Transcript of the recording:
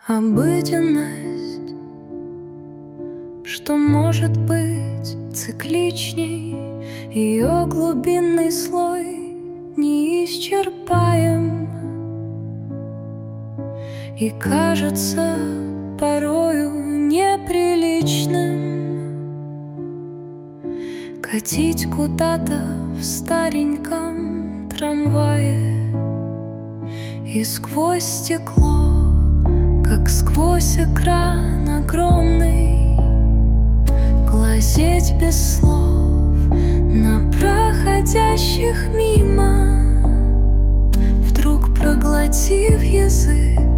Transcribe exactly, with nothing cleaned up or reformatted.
Обыденность, что может быть цикличней, ее глубинный слой неисчерпаем, и кажется порою неприличным катить куда-то в стареньком трамвае, и сквозь стекло, как сквозь экран огромный, глазеть без слов на проходящих мимо, вдруг проглотив язык